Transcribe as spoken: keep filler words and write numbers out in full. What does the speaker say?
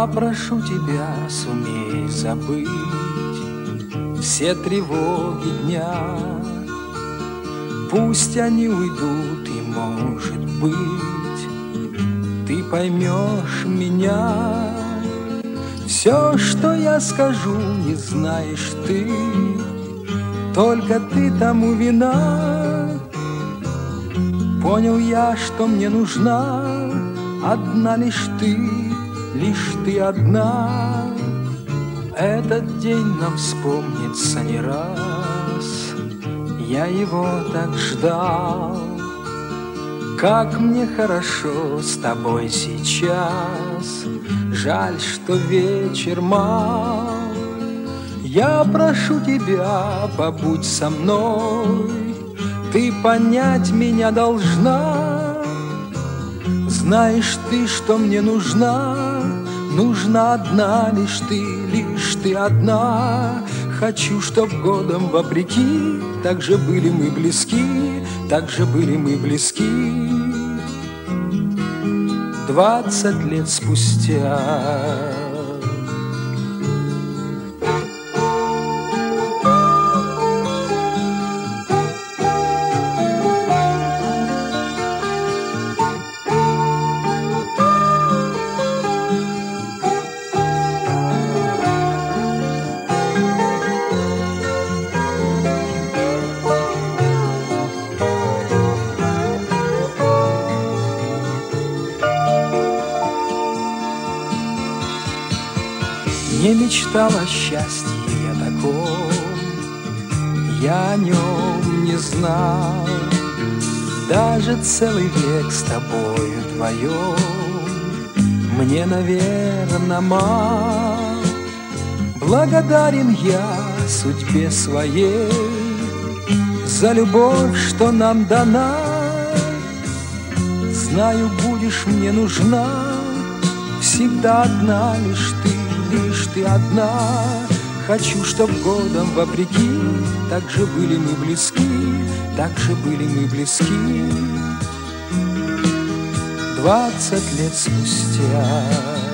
прошу тебя, сумей забыть все тревоги дня. Пусть они уйдут, и, может быть, ты поймешь меня. Все, что я скажу, не знаешь ты, только ты тому вина. Понял я, что мне нужна одна лишь ты, лишь ты одна. Этот день нам вспомнится не раз, я его так ждал. Как мне хорошо с тобой сейчас, жаль, что вечер мал. Я прошу тебя, побудь со мной, ты понять меня должна. Знаешь ты, что мне нужна, нужна одна лишь ты, лишь ты одна. Хочу, чтоб годом вопреки так же были мы близки, так же были мы близки. Двадцать лет спустя. Не мечтал о счастье я таком, я о нем не знал. Даже целый век с тобою вдвоем мне, наверно, мал. Благодарен я судьбе своей за любовь, что нам дана. Знаю, будешь мне нужна всегда одна лишь ты, лишь ты одна. Хочу, чтоб годом вопреки так же были мы близки, так же были мы близки. Двадцать лет спустя.